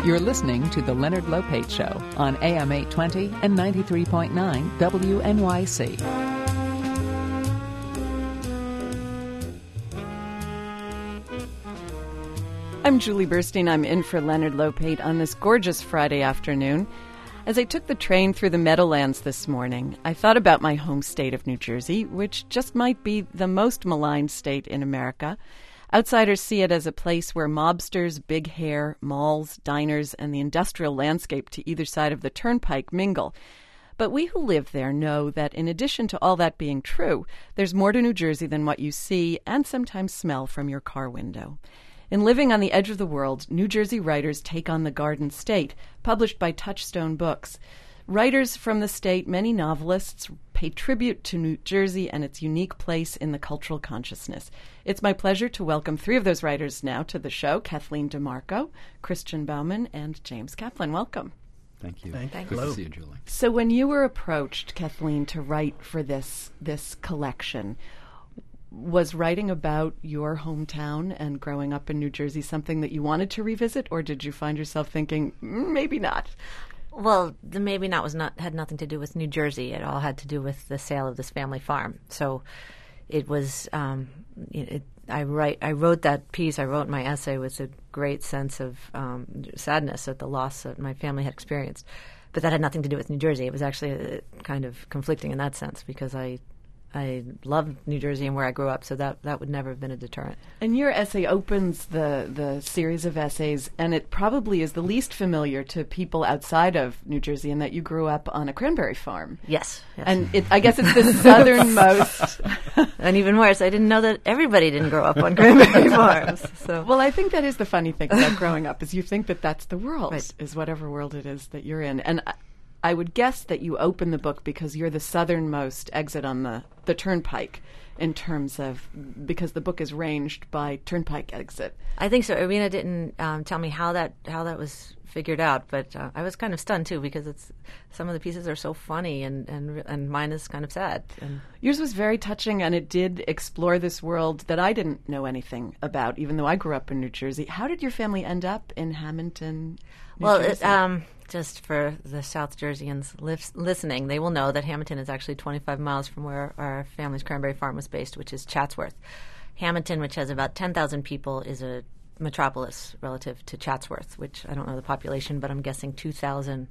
You're listening to The Leonard Lopate Show on AM 820 and 93.9 WNYC. I'm Julie Burstein. I'm in for Leonard Lopate on this gorgeous Friday afternoon. As I took the train through the Meadowlands this morning, I thought about my home state of New Jersey, which just might be the most maligned state in America. Outsiders see it as a place where mobsters, big hair, malls, diners, and the industrial landscape to either side of the turnpike mingle. But we who live there know that in addition to all that being true, there's more to New Jersey than what you see and sometimes smell from your car window. In Living on the Edge of the World, New Jersey writers take on the Garden State, published by Touchstone Books. Writers from the state, many novelists, pay tribute to New Jersey and its unique place in the cultural consciousness. It's my pleasure to welcome three of those writers now to the show: Kathleen DeMarco, Christian Bauman, and James Kaplan. Welcome. Thank you. Thank you. Good to see you, Julie. So when you were approached, Kathleen, to write for this collection, was writing about your hometown and growing up in New Jersey something that you wanted to revisit, or did you find yourself thinking, maybe not? Well, the maybe not had nothing to do with New Jersey. It all had to do with the sale of this family farm. So it was. I wrote that piece. I wrote my essay with a great sense of sadness at the loss that my family had experienced, but that had nothing to do with New Jersey. It was actually kind of conflicting in that sense because I love New Jersey and where I grew up, so that would never have been a deterrent. And your essay opens the series of essays, and it probably is the least familiar to people outside of New Jersey in that you grew up on a cranberry farm. Yes. And I guess it's the southernmost. And even worse, I didn't know that everybody didn't grow up on cranberry farms. So. Well, I think that is the funny thing about growing up, is you think that that's the world, right. Is whatever world it is that you're in. And I would guess that you open the book because you're the southernmost exit on the turnpike in terms of, because the book is ranged by turnpike exit. I think so. Irina didn't tell me how that was figured out, but I was kind of stunned too because some of the pieces are so funny and mine is kind of sad. And yours was very touching, and it did explore this world that I didn't know anything about, even though I grew up in New Jersey. How did your family end up in Hamilton, New Jersey? Just for the South Jerseyans listening, they will know that Hamilton is actually 25 miles from where our family's cranberry farm was based, which is Chatsworth. Hamilton, which has about 10,000 people, is a metropolis relative to Chatsworth, which I don't know the population, but I'm guessing 2,000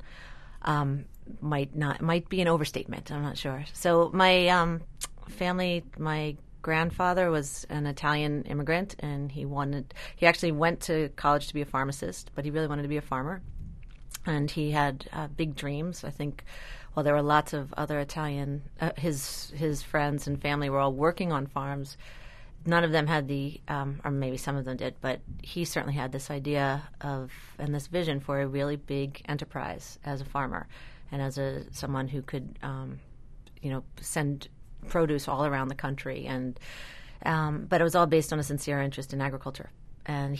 might be an overstatement. I'm not sure. So my family, my grandfather was an Italian immigrant, and he actually went to college to be a pharmacist, but he really wanted to be a farmer. And he had big dreams. I think while there were lots of other Italian, his friends and family were all working on farms, none of them had or maybe some of them did, but he certainly had this idea of and this vision for a really big enterprise as a farmer and as someone who could, send produce all around the country. And but it was all based on a sincere interest in agriculture. And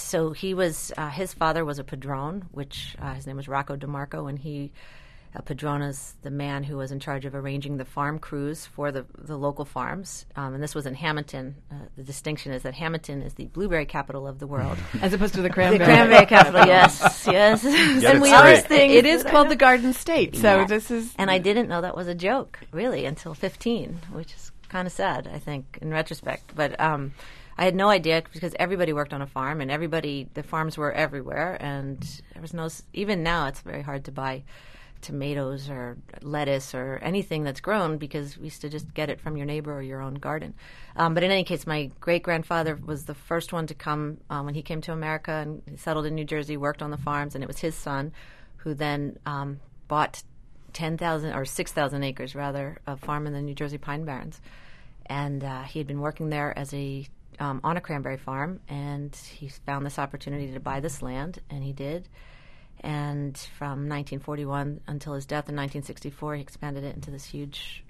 his father was a padrone, which his name was Rocco DeMarco, and a padrone is the man who was in charge of arranging the farm crews for the local farms. And this was in Hamilton. The distinction is that Hamilton is the blueberry capital of the world. As opposed to the cranberry. The cranberry capital, yes. And we always think it is called the Garden State. So yeah. This is... And I didn't know that was a joke, really, until 15, which is kind of sad, I think, in retrospect. But I had no idea because everybody worked on a farm and the farms were everywhere, and there was even now it's very hard to buy tomatoes or lettuce or anything that's grown because we used to just get it from your neighbor or your own garden. But in any case, my great-grandfather was the first one to come when he came to America and settled in New Jersey, worked on the farms, and it was his son who then bought 10,000 or 6,000 acres, rather, of farm in the New Jersey Pine Barrens. And he had been working there as on a cranberry farm, and he found this opportunity to buy this land, and he did. And from 1941 until his death in 1964, he expanded it into this huge,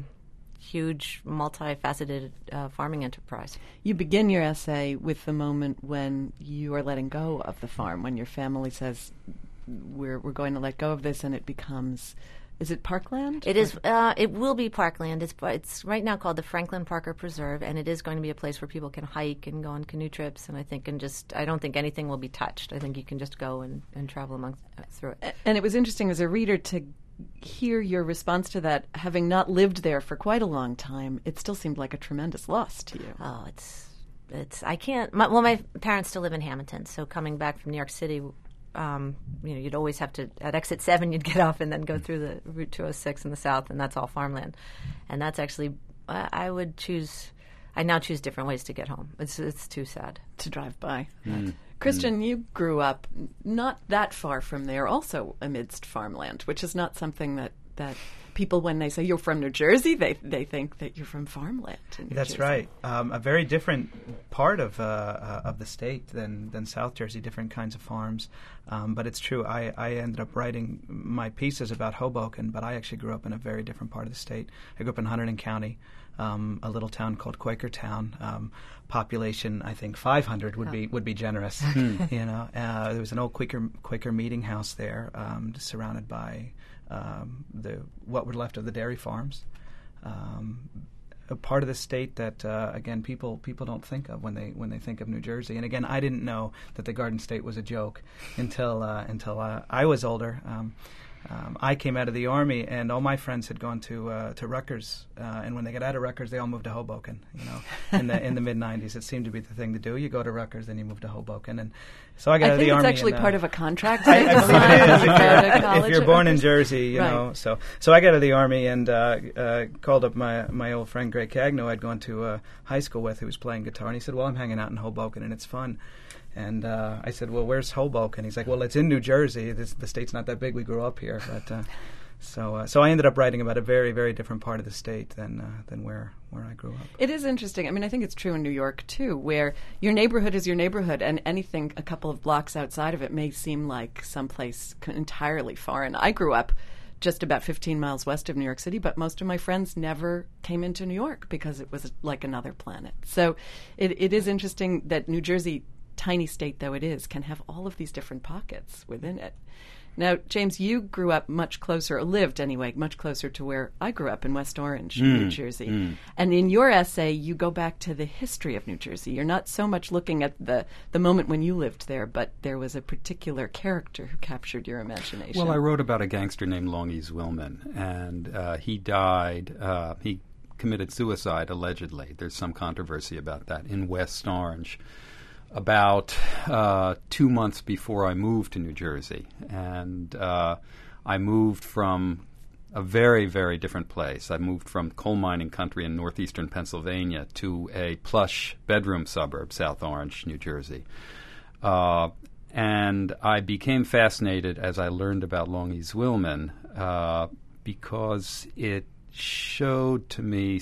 multifaceted farming enterprise. You begin your essay with the moment when you are letting go of the farm, when your family says, we're going to let go of this, and it becomes Is it parkland? It is. It will be parkland. It's right now called the Franklin Parker Preserve, and it is going to be a place where people can hike and go on canoe trips. And I don't think anything will be touched. I think you can just go and travel through it. And it was interesting as a reader to hear your response to that. Having not lived there for quite a long time, it still seemed like a tremendous loss to you. Oh, I can't. My parents still live in Hamilton, so coming back from New York City. You'd always have to, at exit 7, you'd get off and then go through the Route 206 in the south, and that's all farmland. And that's actually, I now choose different ways to get home. It's too sad. To drive by. Christian, you grew up not that far from there, also amidst farmland, which is not something that people, when they say you're from New Jersey, they think that you're from farmland. That's Jersey. right. A very different part of the state than South Jersey. Different kinds of farms, but it's true. I ended up writing my pieces about Hoboken, but I actually grew up in a very different part of the state. I grew up in Hunterdon County, a little town called Quakertown. Population, I think 500 would be generous. There was an old Quaker meeting house there, surrounded by what were left of the dairy farms. A part of the state that again people don't think of when they think of New Jersey. And again, I didn't know that the Garden State was a joke until I was older. I came out of the Army, and all my friends had gone to Rutgers. And when they got out of Rutgers, they all moved to Hoboken. In the mid '90s, it seemed to be the thing to do. You go to Rutgers, then you move to Hoboken, and so I got out of the Army. I think it's actually part of a contract. I believe it is. If you're born in Jersey, right. So I got out of the Army and called up my old friend Greg Cagno I'd gone to high school with, who was playing guitar, and he said, "Well, I'm hanging out in Hoboken, and it's fun." And I said, "Well, where's Hoboken?" He's like, "Well, it's in New Jersey. The state's not that big. We grew up here." But so I ended up writing about a very, very different part of the state than where I grew up. It is interesting. I mean, I think it's true in New York too, where your neighborhood is your neighborhood, and anything a couple of blocks outside of it may seem like someplace entirely foreign. I grew up just about 15 miles west of New York City, but most of my friends never came into New York because it was like another planet. So it is interesting that New Jersey, tiny state though it is, can have all of these different pockets within it. Now, James, you grew up much closer, or lived anyway, much closer to where I grew up in West Orange, New Jersey. And in your essay, you go back to the history of New Jersey. You're not so much looking at the moment when you lived there, but there was a particular character who captured your imagination. Well, I wrote about a gangster named Longy Zwillman, and he died. He committed suicide, allegedly. There's some controversy about that, in West Orange, about 2 months before I moved to New Jersey. And I moved from a very, very different place. I moved from coal mining country in northeastern Pennsylvania to a plush bedroom suburb, South Orange, New Jersey. And I became fascinated as I learned about Longy Zwillman because it showed to me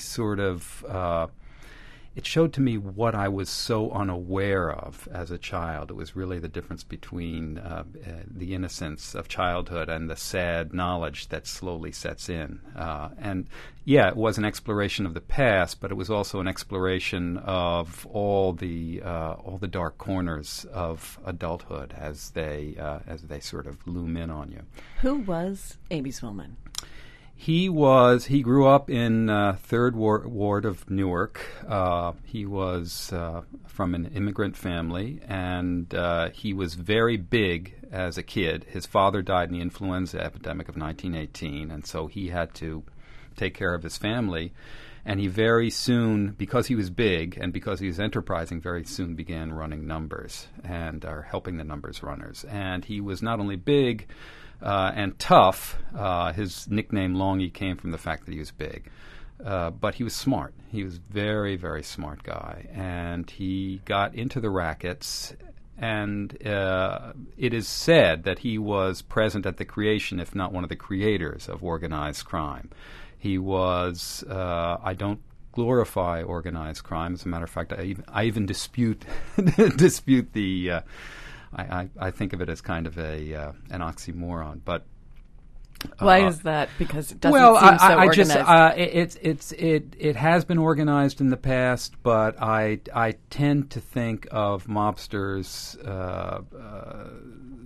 what I was so unaware of as a child. It was really the difference between the innocence of childhood and the sad knowledge that slowly sets in. And yeah, it was an exploration of the past, but it was also an exploration of all the dark corners of adulthood as they sort of loom in on you. Who was Aby Zwillman? He grew up in Third Ward of Newark. He was from an immigrant family, and he was very big as a kid. His father died in the influenza epidemic of 1918, and so he had to take care of his family. And he very soon, because he was big and because he was enterprising, very soon began running numbers and helping the numbers runners. And he was not only big and tough. His nickname Longy came from the fact that he was big. But he was smart. He was very, very smart guy. And he got into the rackets, and it is said that he was present at the creation, if not one of the creators, of organized crime. He was, I don't glorify organized crime. As a matter of fact, I even dispute the... I think of it as kind of an oxymoron, but why is that? Because it doesn't seem so organized. It has been organized in the past, but I tend to think of mobsters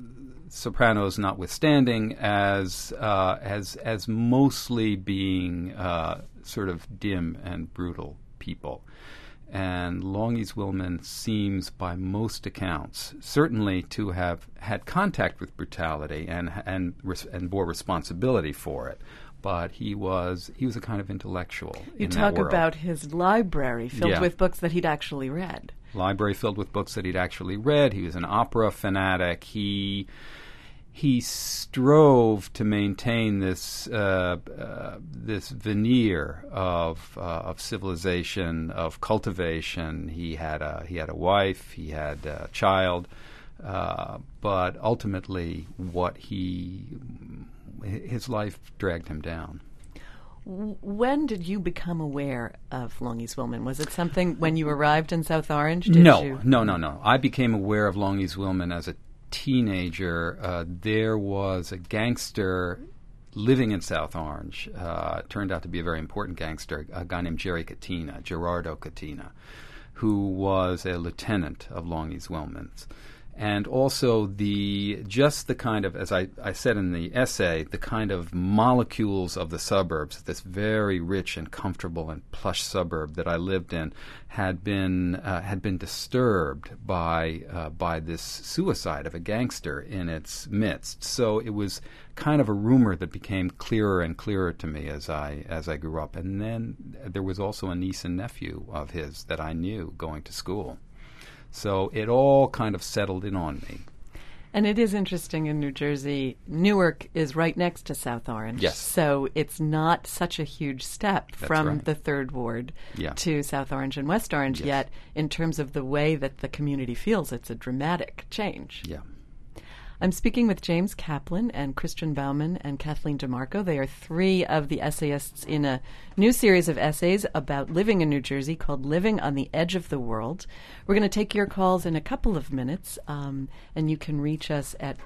Sopranos notwithstanding, as mostly being sort of dim and brutal people. And Longys Willman seems, by most accounts, certainly to have had contact with brutality and bore responsibility for it. But he was a kind of intellectual. You talk about his library filled with books that he'd actually read. Library filled with books that he'd actually read. He was an opera fanatic. He strove to maintain this veneer of civilization, of cultivation. He had a wife. He had a child. But ultimately, his life dragged him down. When did you become aware of Longys Willman? Was it something when you arrived in South Orange? No. I became aware of Longys Willman as a teenager. There was a gangster living in South Orange. Turned out to be a very important gangster, a guy named Gerardo Cattina, who was a lieutenant of Longys Willman's. And also the kind of, as I said in the essay, the kind of molecules of the suburbs, this very rich and comfortable and plush suburb that I lived in, had been disturbed by this suicide of a gangster in its midst. So it was kind of a rumor that became clearer and clearer to me as I grew up. And then there was also a niece and nephew of his that I knew going to school. So it all kind of settled in on me. And it is interesting in New Jersey, Newark is right next to South Orange. Yes. So it's not such a huge step from the Third Ward to South Orange and West Orange, yet in terms of the way that the community feels, it's a dramatic change. Yeah. I'm speaking with James Kaplan and Christian Bauman and Kathleen DeMarco. They are three of the essayists in a new series of essays about living in New Jersey called Living on the Edge of the World. We're going to take your calls in a couple of minutes, and you can reach us at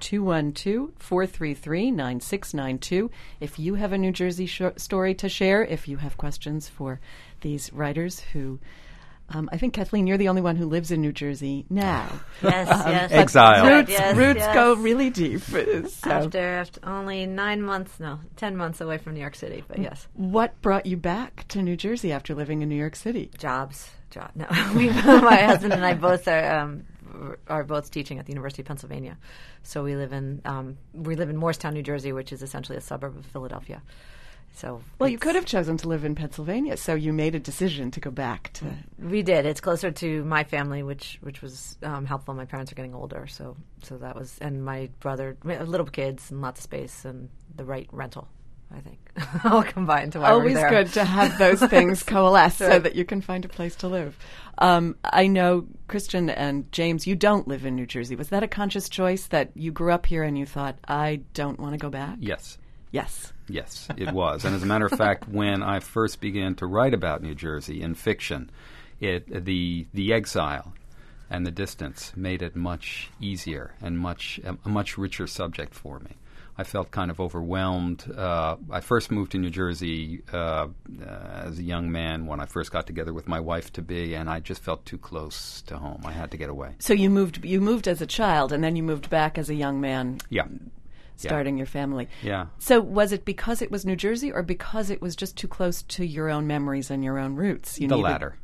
212-433-9692 if you have a New Jersey story to share, if you have questions for these writers who... I think, Kathleen, you're the only one who lives in New Jersey now. Yes. Exile. Roots go really deep. So. After only 10 months away from New York City, but yes. What brought you back to New Jersey after living in New York City? Jobs. No, my husband and I both are both teaching at the University of Pennsylvania. So we live in Morristown, New Jersey, which is essentially a suburb of Philadelphia. So you could have chosen to live in Pennsylvania, so you made a decision to go back to... We did. It's closer to my family, which was helpful. My parents are getting older, so that was... And my brother, little kids and lots of space and the right rental, I think, all combined to why Always we're there. Good to have those things coalesce so that you can find a place to live. I know, Christian and James, you don't live in New Jersey. Was that a conscious choice that you grew up here and you thought, I don't want to go back? Yes. Yes, it was. And as a matter of fact, when I first began to write about New Jersey in fiction, the exile and the distance made it much easier and a much richer subject for me. I felt kind of overwhelmed. I first moved to New Jersey as a young man when I first got together with my wife-to-be, and I just felt too close to home. I had to get away. So you moved as a child, and then you moved back as a young man. Yeah. Starting your family. Yeah. So was it because it was New Jersey or because it was just too close to your own memories and your own roots? The latter.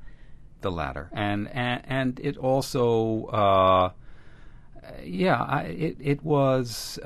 And it also, it was...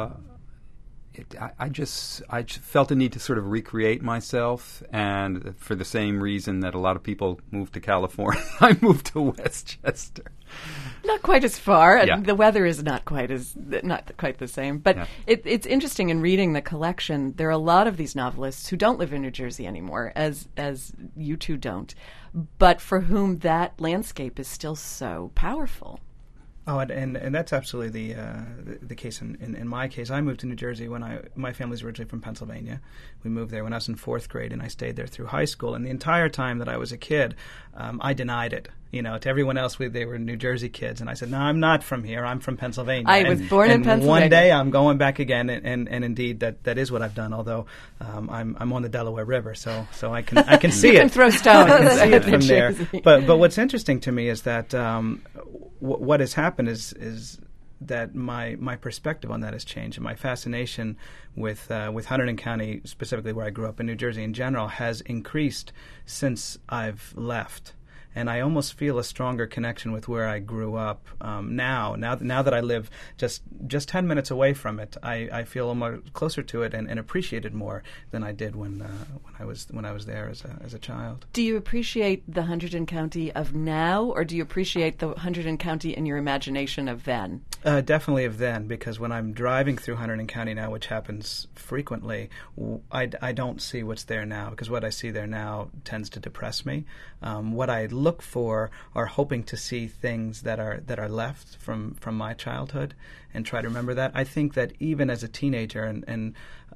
I just felt a need to sort of recreate myself, and for the same reason that a lot of people moved to California, I moved to Westchester. Not quite as far. Yeah. The weather is not quite the same. But it's interesting in reading the collection. There are a lot of these novelists who don't live in New Jersey anymore, as you two don't, but for whom that landscape is still so powerful. Oh, and that's absolutely the case. In my case, I moved to New Jersey when my family's originally from Pennsylvania. We moved there when I was in 4th grade, and I stayed there through high school. And the entire time that I was a kid, I denied it. To everyone else, they were New Jersey kids, and I said, "No, I'm not from here. I'm from Pennsylvania. I was born in Pennsylvania. One day I'm going back again, and indeed that is what I've done. Although I'm on the Delaware River, so I can see you it. Can throw stones. I can see it from there. But what's interesting to me is that what has happened is that my perspective on that has changed, and my fascination with Hunterdon County, specifically where I grew up, in New Jersey in general, has increased since I've left. And I almost feel a stronger connection with where I grew up now that I live just 10 minutes away from it. I feel almost closer to it and appreciate it more than I did when I was there as a child. Do you appreciate the Hunterdon County of now, or do you appreciate the Hunterdon County in your imagination of then? Definitely of then, because when I'm driving through Hunterdon County now, which happens frequently, I don't see what's there now, because what I see there now tends to depress me. What I look for are hoping to see things that are left from my childhood and try to remember that. I think that even as a teenager and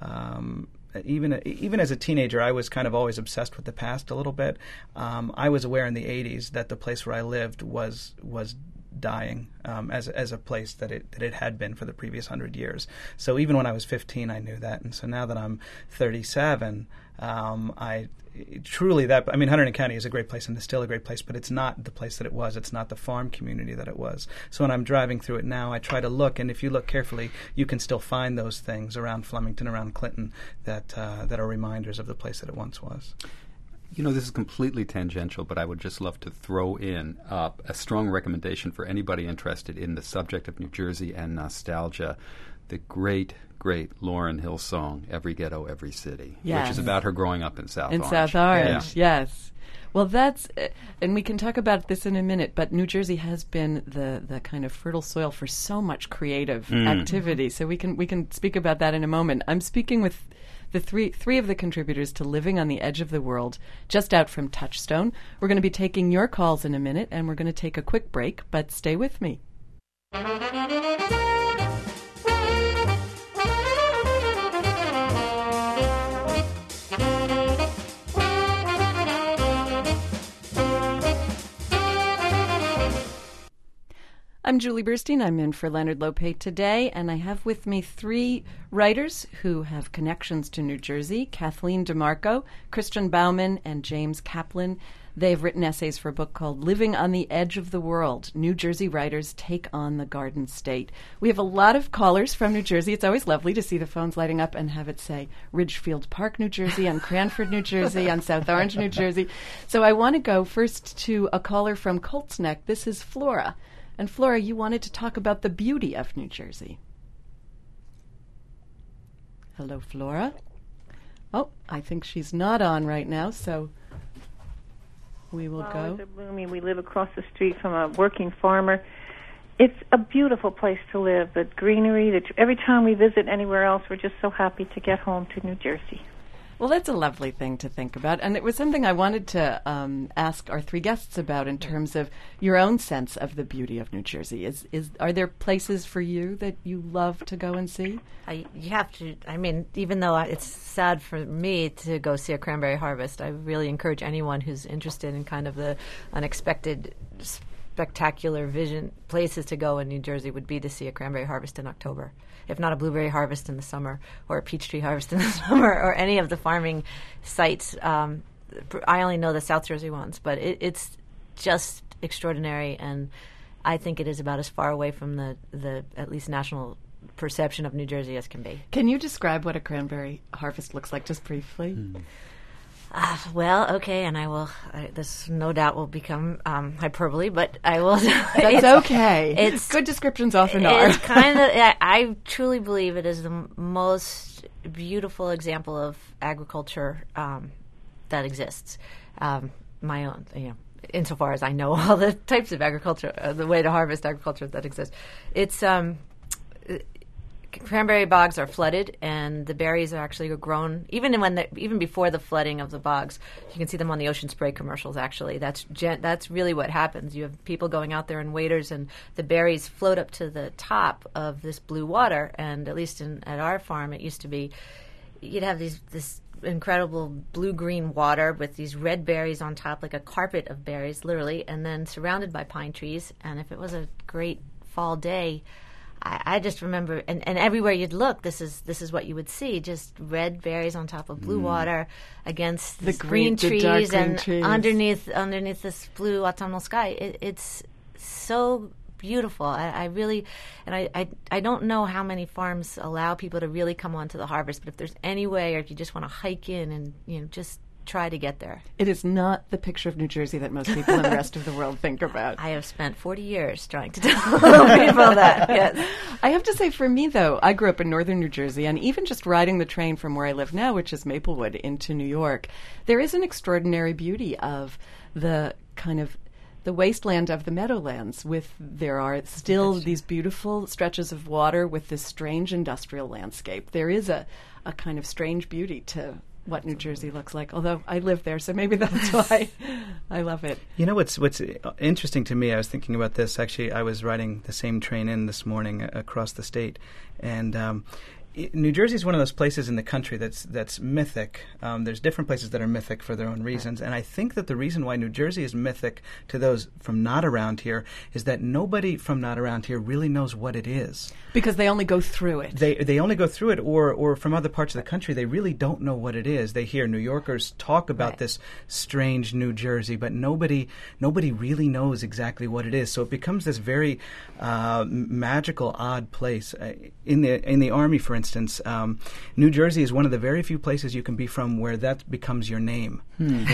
even as a teenager, I was kind of always obsessed with the past a little bit. I was aware in the 80s that the place where I lived was dying as a place that it had been for the previous 100 years. So even when I was 15, I knew that. And so now that I'm 37, Hunterdon County is a great place and it's still a great place, but it's not the place that it was. It's not the farm community that it was. So when I'm driving through it now, I try to look, and if you look carefully, you can still find those things around Flemington, around Clinton, that are reminders of the place that it once was. You know, this is completely tangential, but I would just love to throw in a strong recommendation for anybody interested in the subject of New Jersey and nostalgia. The great Lauryn Hill song, Every Ghetto, Every City, yes, which is about her growing up in South Orange. In South Orange, yes. Well, that's, and we can talk about this in a minute, but New Jersey has been the kind of fertile soil for so much creative activity, so we can speak about that in a moment. I'm speaking with the three of the contributors to Living on the Edge of the World, just out from Touchstone. We're going to be taking your calls in a minute, and we're going to take a quick break, but stay with me. I'm Julie Burstein. I'm in for Leonard Lopate today, and I have with me three writers who have connections to New Jersey: Kathleen DeMarco, Christian Bauman, and James Kaplan. They've written essays for a book called Living on the Edge of the World, New Jersey Writers Take on the Garden State. We have a lot of callers from New Jersey. It's always lovely to see the phones lighting up and have it say Ridgefield Park, New Jersey, on Cranford, New Jersey, on South Orange, New Jersey. So I want to go first to a caller from Colts Neck. This is Flora. And Flora, you wanted to talk about the beauty of New Jersey. Hello, Flora. Oh, I think she's not on right now, so we will go. Flowers are blooming. We live across the street from a working farmer. It's a beautiful place to live. The greenery, every time we visit anywhere else, we're just so happy to get home to New Jersey. Well, that's a lovely thing to think about, and it was something I wanted to ask our three guests about in terms of your own sense of the beauty of New Jersey. Are there places for you that you love to go and see? You have to. I mean, even though it's sad for me to go see a cranberry harvest, I really encourage anyone who's interested in kind of the unexpected, spectacular vision places to go in New Jersey would be to see a cranberry harvest in October. If not a blueberry harvest in the summer, or a peach tree harvest in the summer, or any of the farming sites. I only know the South Jersey ones, but it's just extraordinary, and I think it is about as far away from the at least national perception of New Jersey as can be. Can you describe what a cranberry harvest looks like, just briefly? Well, okay, and I will. This no doubt will become hyperbole, but I will. That's okay. It's good descriptions often are. It's kind of. I truly believe it is the most beautiful example of agriculture that exists. My own, insofar as I know all the types of agriculture, the way to harvest agriculture that exists. It's cranberry bogs are flooded, and the berries are actually grown even before the flooding of the bogs. You can see them on the Ocean Spray commercials. Actually, that's really what happens. You have people going out there in waders, and the berries float up to the top of this blue water. And at least at our farm, it used to be you'd have this incredible blue-green water with these red berries on top, like a carpet of berries, literally, and then surrounded by pine trees. And if it was a great fall day, I just remember, and everywhere you'd look, this is what you would see: just red berries on top of blue water against the green trees, and trees underneath this blue autumnal sky. It's so beautiful. I really, and I don't know how many farms allow people to really come onto the harvest, but if there's any way, or if you just want to hike in and just try to get there. It is not the picture of New Jersey that most people in the rest of the world think about. I have spent 40 years trying to tell people that, yes. I have to say, for me, though, I grew up in northern New Jersey, and even just riding the train from where I live now, which is Maplewood, into New York, there is an extraordinary beauty of the kind of the wasteland of the Meadowlands. There are still these beautiful stretches of water with this strange industrial landscape. There is a kind of strange beauty to what New Jersey looks like, although I live there, so maybe that's why I love it. You know what's interesting to me, I was thinking about this, actually, I was riding the same train in this morning across the state, and New Jersey is one of those places in the country that's mythic. There's different places that are mythic for their own reasons, and I think that the reason why New Jersey is mythic to those from not around here is that nobody from not around here really knows what it is. Because they only go through it. They only go through it, or from other parts of the country, they really don't know what it is. They hear New Yorkers talk about this strange New Jersey, but nobody really knows exactly what it is. So it becomes this very magical, odd place. In the Army, for instance, New Jersey is one of the very few places you can be from where that becomes your name. In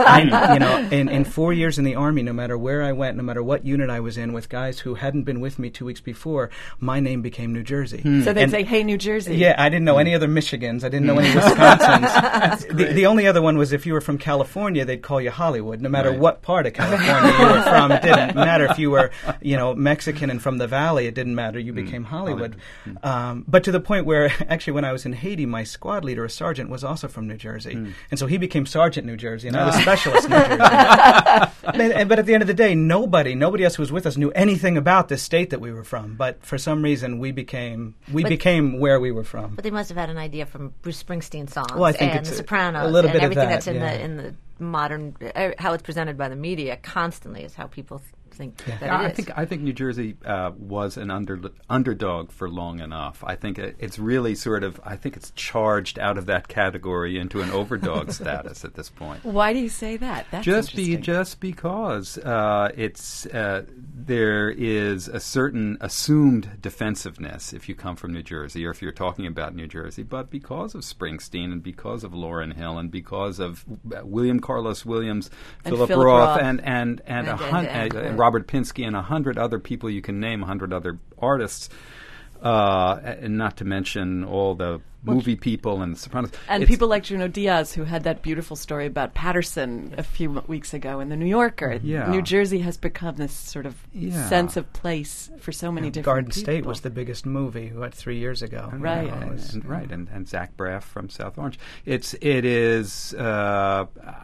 4 years in the Army, no matter where I went, no matter what unit I was in, with guys who hadn't been with me 2 weeks before, my name became New Jersey. So they'd say, "Hey, New Jersey." Yeah, I didn't know any other Michigans. I didn't know any Wisconsins. The only other one was if you were from California, they'd call you Hollywood. No matter what part of California you were from, it didn't matter. If you were, Mexican and from the Valley, it didn't matter. You became Hollywood. But to the point where, actually, when I was in Haiti, my squad leader, a sergeant, was also from New Jersey. And so he became Sergeant New Jersey, and I was Specialist New Jersey. But at the end of the day, nobody else who was with us knew anything about this state that we were from. But for some reason, we became where we were from. But they must have had an idea from Bruce Springsteen songs, well, I think and it's The Sopranos, a little bit and everything of that, that's in the modern, how it's presented by the media constantly is how people think that it is. I think New Jersey was an underdog for long enough. I think it's really I think it's charged out of that category into an overdog status at this point. Why do you say that? That's interesting. Just because there is a certain assumed defensiveness if you come from New Jersey or if you're talking about New Jersey, but because of Springsteen and because of Lauryn Hill and because of William Carlos Williams, Philip Roth, and Robert Pinsky and 100 other people you can name, 100 other artists, and not to mention all the movie people and The Sopranos. And people like Junot Diaz, who had that beautiful story about Patterson a few weeks ago in The New Yorker. Yeah. New Jersey has become this sort of sense of place for so many different Garden people. State was the biggest movie, 3 years ago? Right. And Zach Braff from South Orange. It is. I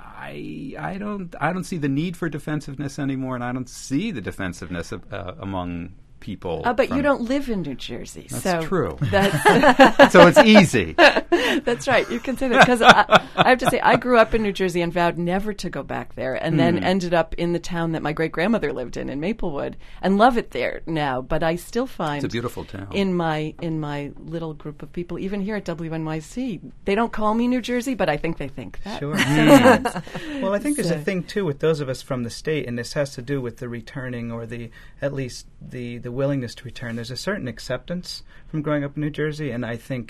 don't see the need for defensiveness anymore, and I don't see the defensive among people. But you don't live in New Jersey. That's true. So it's easy. That's right. You can say that. Because I have to say, I grew up in New Jersey and vowed never to go back there, and then ended up in the town that my great-grandmother lived in Maplewood, and love it there now. But I still find it's a beautiful town. In my little group of people, even here at WNYC, they don't call me New Jersey, but I think they think that. Sure. Well, I think there's a thing, too, with those of us from the state, and this has to do with the returning, or at least the willingness to return. There's a certain acceptance from growing up in New Jersey, and I think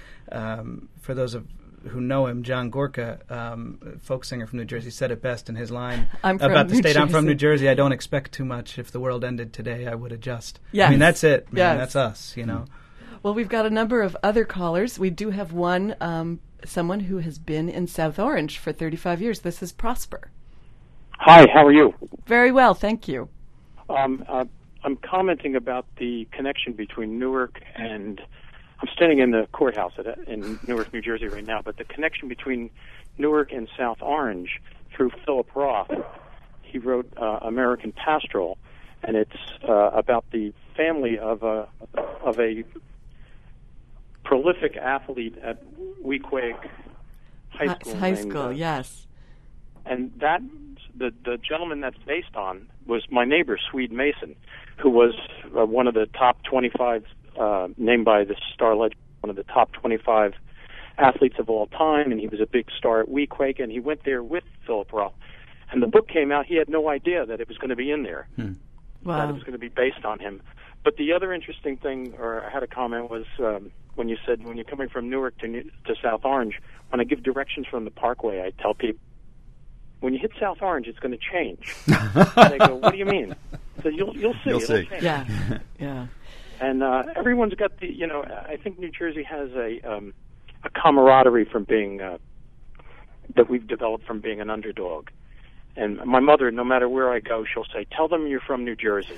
for those who know him, John Gorka, folk singer from New Jersey, said it best in his line about the state. I'm from New Jersey. I don't expect too much. If the world ended today, I would adjust. Yes. I mean, that's it. Yes. That's us, Well, we've got a number of other callers. We do have one, someone who has been in South Orange for 35 years. This is Prosper. Hi, how are you? Very well, thank you. I'm commenting about the connection between Newark and, I'm standing in the courthouse in Newark, New Jersey right now, but the connection between Newark and South Orange through Philip Roth. He wrote American Pastoral, and it's about the family of a prolific athlete at Weequahic High School. High school, yes. And that the gentleman that's based on was my neighbor, Swede Mason, who was one of the top 25, named by the Star Ledger, one of the top 25 athletes of all time, and he was a big star at Weequahic, and he went there with Philip Roth. And the book came out, he had no idea that it was going to be in there. Wow. that it was going to be based on him. But the other interesting thing, or I had a comment, was when you said when you're coming from Newark to South Orange, when I give directions from the Parkway, I tell people, when you hit South Orange, it's going to change. And they go, what do you mean? So you'll see. You'll see. Change. Yeah, yeah. And everyone's got the, I think New Jersey has a camaraderie from being, that we've developed from being an underdog. And my mother, no matter where I go, she'll say, tell them you're from New Jersey.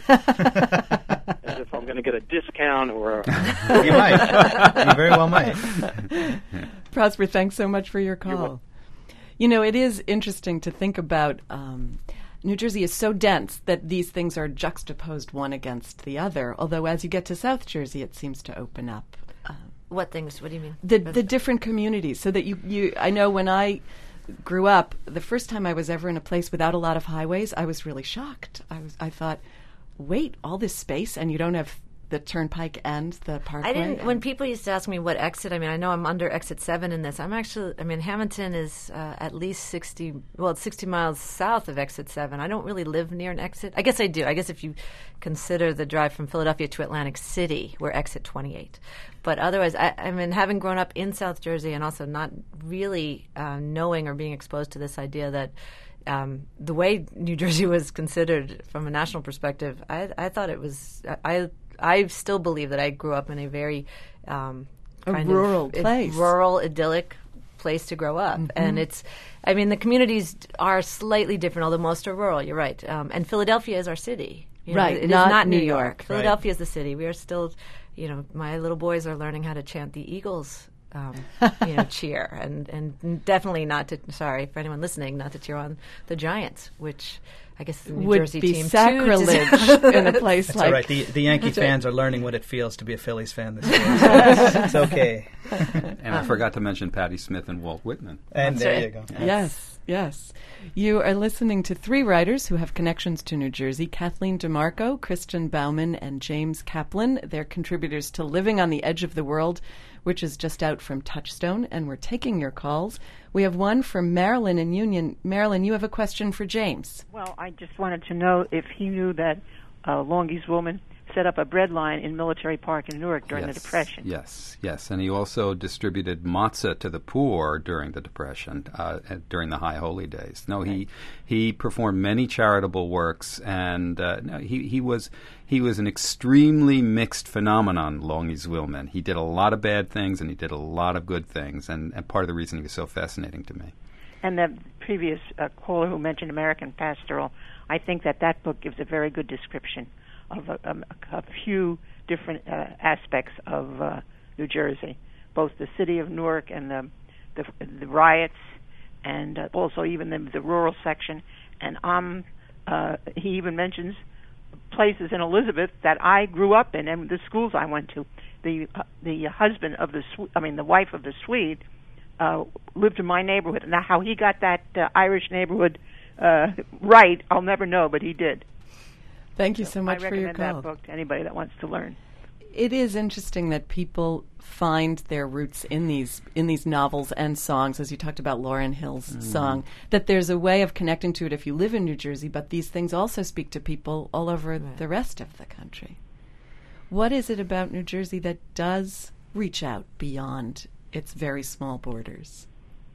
As if I'm going to get a discount or... You might. You very well might. Prosper, thanks so much for your call. It is interesting to think about New Jersey is so dense that these things are juxtaposed one against the other, although as you get to South Jersey, it seems to open up. What things? What do you mean? The different communities, so that I know when I grew up, the first time I was ever in a place without a lot of highways, I was really shocked. I thought, wait, all this space and you don't have the turnpike and the parkway? When people used to ask me what exit, I know I'm under exit 7 in this. Hamilton is at least 60 miles south of exit 7. I don't really live near an exit. I guess I do. I guess if you consider the drive from Philadelphia to Atlantic City, we're exit 28. But otherwise, having grown up in South Jersey and also not really knowing or being exposed to this idea that the way New Jersey was considered from a national perspective, I thought it was... I still believe that I grew up in a very rural place, rural, idyllic place to grow up. And the communities are slightly different, although most are rural. You're right. And Philadelphia is our city. Right, it is not New York. Philadelphia is the city. We are still, my little boys are learning how to chant the Eagles cheer, and definitely not to, sorry for anyone listening, not to cheer on the Giants, which I guess the New would Jersey be team sacrilege in a place That's like... all right. The Yankee fans are learning what it feels to be a Phillies fan this year. So it's okay. And I forgot to mention Patti Smith and Walt Whitman. And there you go. Yes. You are listening to three writers who have connections to New Jersey: Kathleen DeMarco, Christian Bauman, and James Kaplan. They're contributors to Living on the Edge of the World, which is just out from Touchstone, and we're taking your calls. We have one from Marilyn in Union. Marilyn, you have a question for James. Well, I just wanted to know if he knew that Longie's woman set up a bread line in Military Park in Newark during the Depression. Yes. And he also distributed matzah to the poor during the Depression, during the High Holy Days. No, right. he performed many charitable works, and he was an extremely mixed phenomenon, Longie's Willman. He did a lot of bad things, and he did a lot of good things, and part of the reason he was so fascinating to me. And the previous caller who mentioned American Pastoral, I think that book gives a very good description of a few different aspects of New Jersey, both the city of Newark and the riots, and also even the rural section. And he even mentions places in Elizabeth that I grew up in and the schools I went to. The husband of the wife of the Swede lived in my neighborhood. Now, how he got that Irish neighborhood right, I'll never know, but he did. Thank you so much for your call. I recommend that book to anybody that wants to learn. It is interesting that people find their roots in these novels and songs, as you talked about Lauryn Hill's song, that there's a way of connecting to it if you live in New Jersey, but these things also speak to people all over the rest of the country. What is it about New Jersey that does reach out beyond its very small borders?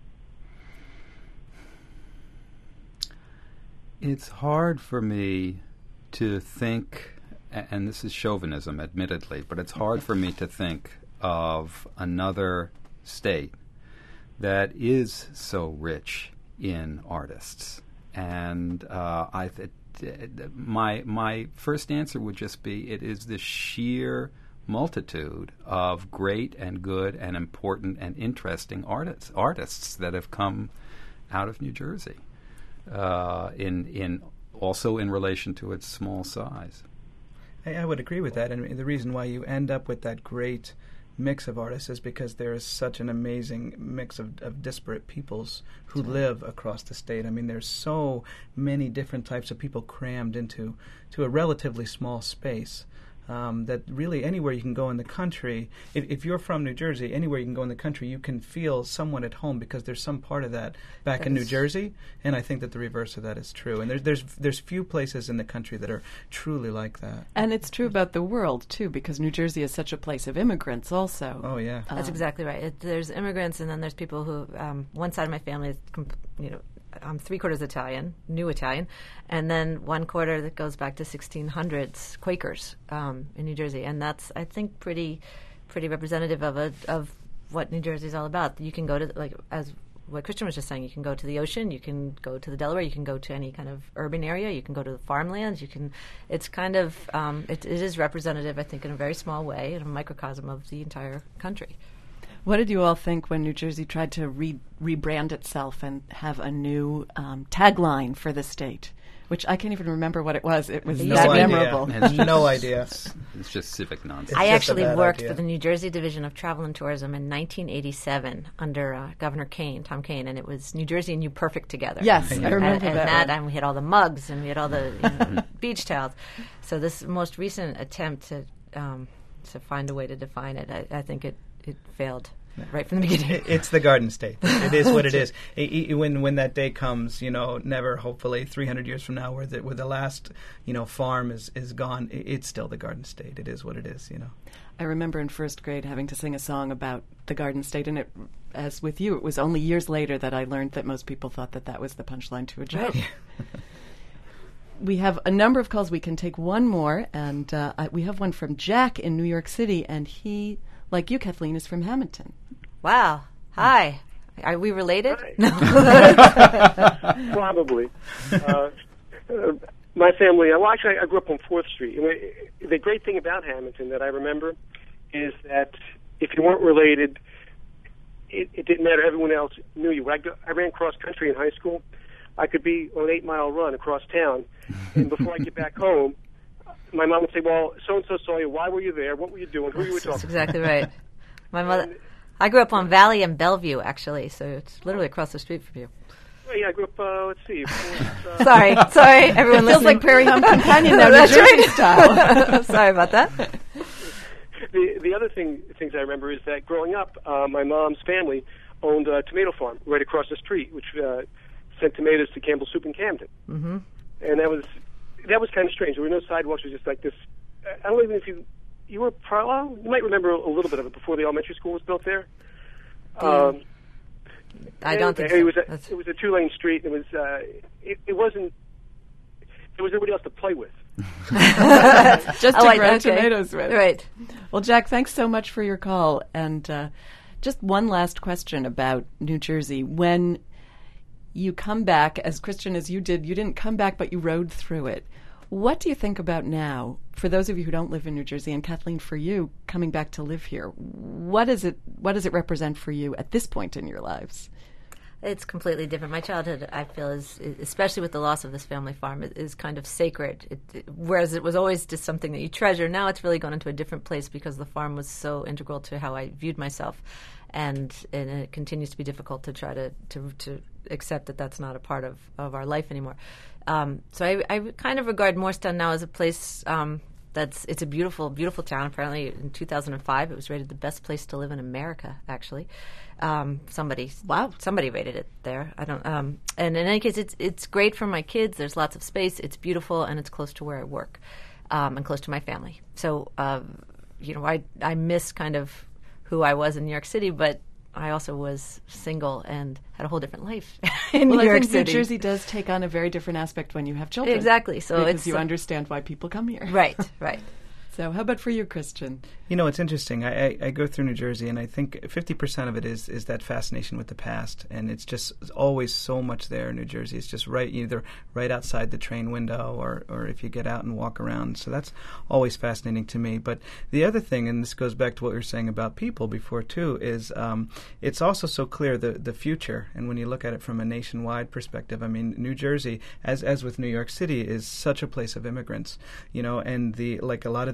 It's hard for me to think, and this is chauvinism, admittedly, but it's hard for me to think of another state that is so rich in artists. And my first answer would just be it is the sheer multitude of great and good and important and interesting artists that have come out of New Jersey, also in relation to its small size. I would agree with that, and the reason why you end up with that great mix of artists is because there is such an amazing mix of disparate peoples who live across the state. I mean, there's so many different types of people crammed into a relatively small space. that really anywhere you can go in the country, if you're from New Jersey, anywhere you can go in the country, you can feel somewhat at home because there's some part of that back in New Jersey, and I think that the reverse of that is true. And there's few places in the country that are truly like that. And it's true about the world, too, because New Jersey is such a place of immigrants also. Oh, yeah. That's exactly right. There's immigrants, and then there's people who, one side of my family is, I'm 3/4 Italian, new Italian, and then 1/4 that goes back to 1600s Quakers in New Jersey, and that's, I think, pretty representative of what New Jersey is all about. You can go to, like, as what Christian was just saying, you can go to the ocean, you can go to the Delaware, you can go to any kind of urban area, you can go to the farmlands, it's kind of, it is representative, I think, in a very small way, in a microcosm of the entire country. What did you all think when New Jersey tried to rebrand itself and have a new tagline for the state? Which I can't even remember what it was. It was that memorable. No idea. It's just civic nonsense. I actually worked for the New Jersey Division of Travel and Tourism in 1987 under Governor Kane, Tom Kane, and it was New Jersey and You Perfect Together. Yes, I remember that. And we had all the mugs and we had all the beach towels. So this most recent attempt to find a way to define it, I think it failed right from the beginning. It's the Garden State. It is what it is. When that day comes, never, hopefully 300 years from now, where the last, farm is gone, it's still the Garden State. It is what it is, I remember in first grade having to sing a song about the Garden State, and it, as with you, it was only years later that I learned that most people thought that was the punchline to a joke. Right. We have a number of calls. We can take one more, and we have one from Jack in New York City, and he, like you, Kathleen, is from Hamilton. Wow. Hi. Are we related? Probably. My family, actually, I grew up on 4th Street. The great thing about Hamilton that I remember is that if you weren't related, it didn't matter. Everyone else knew you. When I ran cross country in high school, I could be on an 8-mile run across town, and before I get back home, my mom would say, well, so-and-so saw you. Why were you there? What were you doing? Who were you talking to? That's exactly right. My mother... I grew up on Valley and Bellevue, actually, so it's literally across the street from you. Oh, yeah, I grew up, let's see. Sorry, everyone feels like Prairie Home Companion now, New Jersey style. Sorry about that. The other things I remember is that growing up, my mom's family owned a tomato farm right across the street, which sent tomatoes to Campbell Soup in Camden. Mm-hmm. And that was kind of strange. There were no sidewalks. It was just like this. I don't even know if you might remember a little bit of it before the elementary school was built there. I don't think so. It was a 2-lane street. It wasn't. There was nobody else to play with. Just to grow tomatoes with. Right. Well, Jack, thanks so much for your call. And just one last question about New Jersey. When you come back, as Christian as you didn't come back, but you rode through it. What do you think about now, for those of you who don't live in New Jersey, and Kathleen, for you, coming back to live here? What does it represent for you at this point in your lives? It's completely different. My childhood, I feel, is especially with the loss of this family farm, is kind of sacred. Whereas it was always just something that you treasure, now it's really gone into a different place because the farm was so integral to how I viewed myself. And it continues to be difficult to try to accept that that's not a part of our life anymore. So I kind of regard Morristown now as a place it's a beautiful, beautiful town. Apparently, in 2005, it was rated the best place to live in America. Actually, somebody rated it there. I don't. And in any case, it's great for my kids. There's lots of space. It's beautiful, and it's close to where I work, and close to my family. So, I miss kind of who I was in New York City, but I also was single and had a whole different life in New York City. New Jersey does take on a very different aspect when you have children. Exactly. So because you understand why people come here. Right. So how about for you, Christian? It's interesting. I go through New Jersey, and I think 50% of it is that fascination with the past, and it's just always so much there in New Jersey. It's just either right outside the train window or if you get out and walk around. So that's always fascinating to me. But the other thing, and this goes back to what we were saying about people before too, is it's also so clear the future. And when you look at it from a nationwide perspective, I mean, New Jersey, as with New York City, is such a place of immigrants, and like a lot of the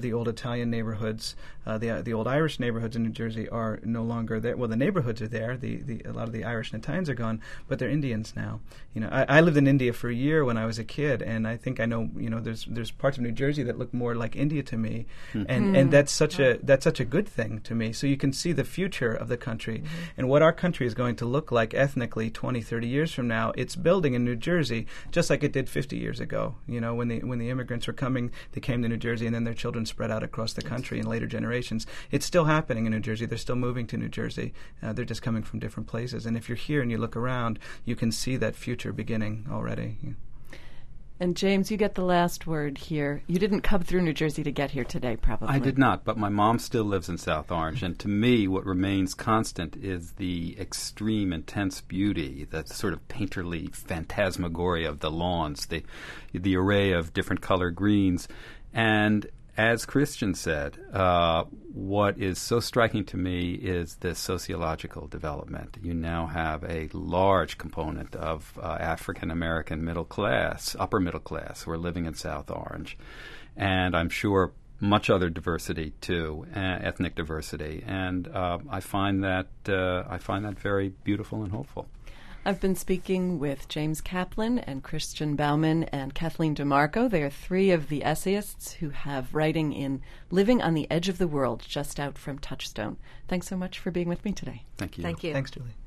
the old Italian neighborhoods, the old Irish neighborhoods in New Jersey are no longer there. Well, the neighborhoods are there. A lot of the Irish and Italians are gone, but they're Indians now. I lived in India for a year when I was a kid, and I think I know. There's parts of New Jersey that look more like India to me, and that's such a good thing to me. So you can see the future of the country and what our country is going to look like ethnically 20, 30 years from now. It's building in New Jersey just like it did 50 years ago. When the immigrants were coming, they came to New Jersey, and then their children spread out across the country in later generations. It's still happening in New Jersey. They're still moving to New Jersey. They're just coming from different places. And if you're here and you look around, you can see that future beginning already. And James, you get the last word here. You didn't come through New Jersey to get here today, probably. I did not, but my mom still lives in South Orange, and to me what remains constant is the extreme, intense beauty, that sort of painterly phantasmagoria of the lawns, the array of different color greens. And as Christian said, what is so striking to me is the sociological development. You now have a large component of African-American middle class, upper middle class, who are living in South Orange. And I'm sure much other diversity, too, ethnic diversity. And I find that very beautiful and hopeful. I've been speaking with James Kaplan and Christian Bauman and Kathleen DeMarco. They are three of the essayists who have writing in Living on the Edge of the World, just out from Touchstone. Thanks so much for being with me today. Thank you. Thank you. Thanks, Julie.